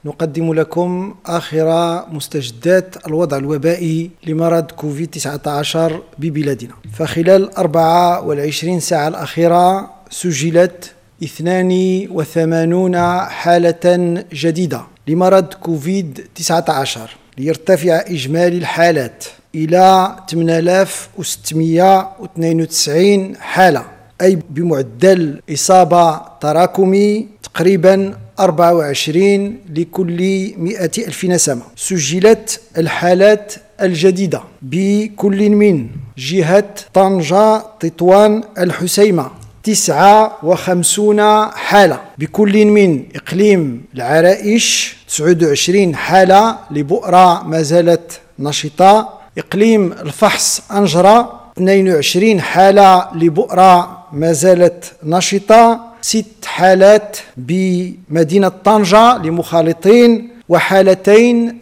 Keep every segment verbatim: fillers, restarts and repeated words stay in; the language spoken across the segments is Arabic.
نقدم لكم آخر مستجدات الوضع الوبائي لمرض كوفيد تسعة عشر ببلادنا. فخلال أربعة وعشرين ساعة الأخيرة سجلت اثنان وثمانين حالة جديدة لمرض كوفيد تسعة عشر، ليرتفع إجمالي الحالات إلى ثمانية آلاف وستمئة واثنين وتسعين حالة، أي بمعدل إصابة تراكمي تقريبا أربعة وعشرين لكل مئة ألف نسمة. سجلت الحالات الجديدة بكل من جهة طنجة تطوان الحسيمة تسعة وخمسين حالة، بكل من إقليم العرائش تسعة وعشرين حالة لبؤرة ما زالت نشطة، إقليم الفحص أنجرة اثنين وعشرين حالة لبؤرة ما زالت نشطة، ست حالات بمدينة طنجة لمخالطين، وحالتين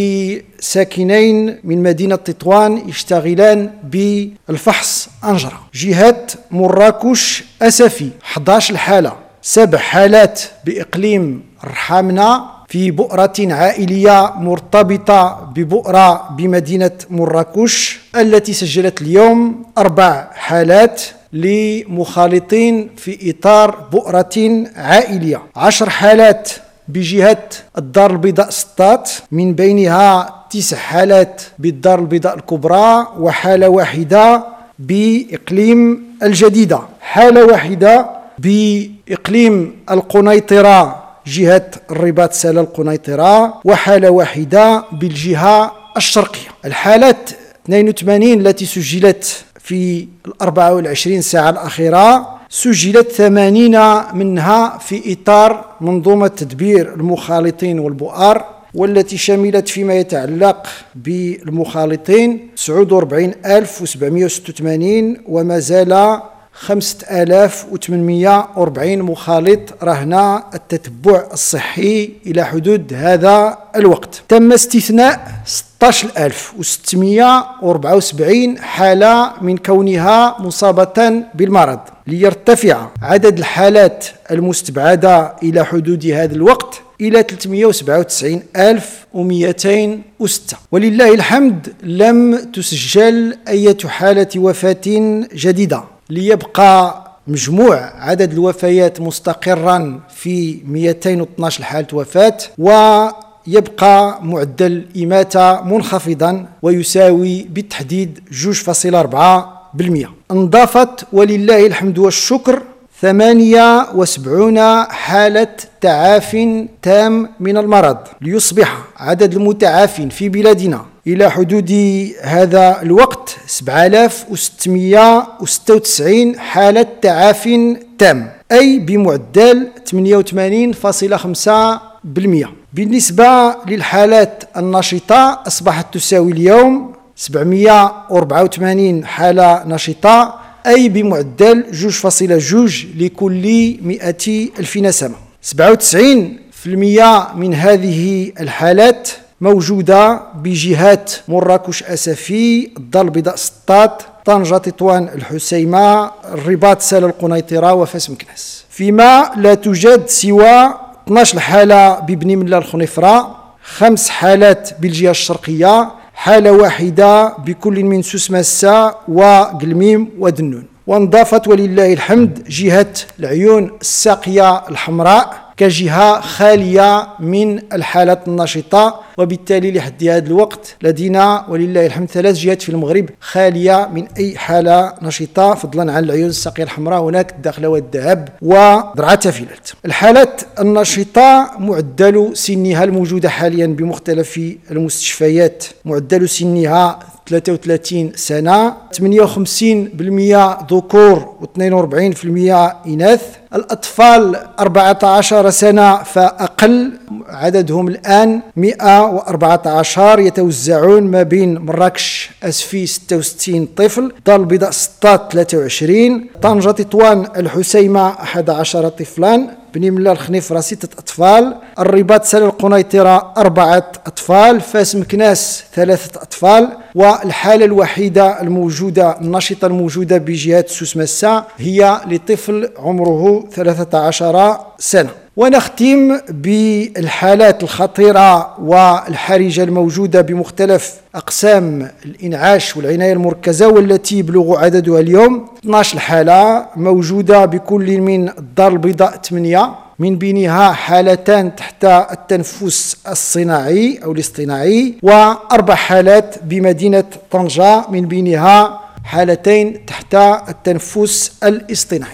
لساكنين من مدينة تطوان يشتغلان بالفحص أنجرة. جهة مراكش أسفي أحد عشر حالة، سبع حالات بإقليم الرحامنة في بؤرة عائلية مرتبطة ببؤرة بمدينة مراكش التي سجلت اليوم أربع حالات لمخالطين في إطار بؤرة عائلية، عشر حالات بجهة الدار البيضاء سطات، من بينها تسع حالات بالدار البيضاء الكبرى وحالة واحدة بإقليم الجديدة، حالة واحدة بإقليم القنيطرة جهة الرباط سلا القنيطرة، وحالة واحدة بالجهة الشرقية. الحالات اثنين وثمانين التي سجلت في الأربعة والعشرين ساعة الأخيرة سجلت ثمانين منها في إطار منظومة تدبير المخالطين والبؤر، والتي شملت فيما يتعلق بالمخالطين تسعة وأربعين ألف وسبعمئة وستة وثمانين، وما زال خمسة آلاف وثمانمئة وأربعين مخالط رهن التتبع الصحي إلى حدود هذا الوقت. تم استثناء ستة عشر ألف وستمئة وأربعة وسبعين حالة من كونها مصابة بالمرض، ليرتفع عدد الحالات المستبعدة إلى حدود هذا الوقت إلى ثلاثمئة وسبعة وتسعين ألف ومئتين وستة. ولله الحمد لم تسجل أي حالة وفاة جديدة، ليبقى مجموع عدد الوفيات مستقرا في مئتين واثني عشر حالة وفاة، ويبقى معدل الإماتة منخفضا ويساوي بالتحديد اثنين فاصلة أربعة بالمئة. انضافت ولله الحمد والشكر ثمانية وسبعين حالة تعاف تام من المرض، ليصبح عدد المتعافين في بلادنا إلى حدود هذا الوقت سبعة آلاف وستمئة وستة وتسعين حالة تعاف تام، أي بمعدل ثمانية وثمانين فاصلة خمسة بالمئة. بالنسبة للحالات النشطة أصبحت تساوي اليوم سبعمئة وأربعة وثمانين حالة نشطة، أي بمعدل اثنين فاصلة اثنين لكل مئة ألف نسمة. سبعة وتسعين بالمئة من هذه الحالات موجودة بجهات مراكش أسفي، الدار البيضاء سطات، طنجة تطوان الحسيمة، الرباط سلا القنيطرة، وفاس مكناس. فيما لا توجد سوى اثني عشر حالة ببني ملا الخنيفرة، خمس حالات بالجهة الشرقية، حالة واحدة بكل من سوس مسا وقلميم ودنون. وانضافت ولله الحمد جهة العيون الساقية الحمراء كجهة خالية من الحالات النشطة، وبالتالي لحد هذا الوقت لدينا ولله الحمد ثلاث جهات في المغرب خالية من أي حالة نشطة، فضلا عن العيون الساقية الحمراء هناك الداخلة والذهب وضرعة تافلات. الحالات النشطة معدل سنها الموجودة حاليا بمختلف المستشفيات معدل سنها ثلاثة وثلاثين سنة، ثمانية وخمسين بالمئة ذكور واثنين وأربعين بالمئة إناث. الأطفال أربعة عشر سنة فأقل، عددهم الآن مئة وأربعة عشر، يتوزعون ما بين مراكش أسفي ستة وستين طفل، دار البيضاء سطات ثلاثة وعشرين، طنجة تطوان الحسيمة أحد عشر طفلا، بني ملا الخنيفرة ستة أطفال، الرباط سلا القنيطرة أربعة أطفال، فاس مكناس ثلاثة أطفال، والحالة الوحيدة الموجودة النشطة الموجودة بجهة سوس مسا هي لطفل عمره ثلاثة عشر سنة. ونختم بالحالات الخطيرة والحرجة الموجودة بمختلف أقسام الإنعاش والعناية المركزة، والتي يبلغ عددها اليوم اثني عشر حالة موجودة بكل من الدار البيضاء ثمانية، من بينها حالتان تحت التنفس الصناعي أو الاصطناعي، وأربع حالات بمدينة طنجة من بينها حالتين تحت التنفس الاصطناعي.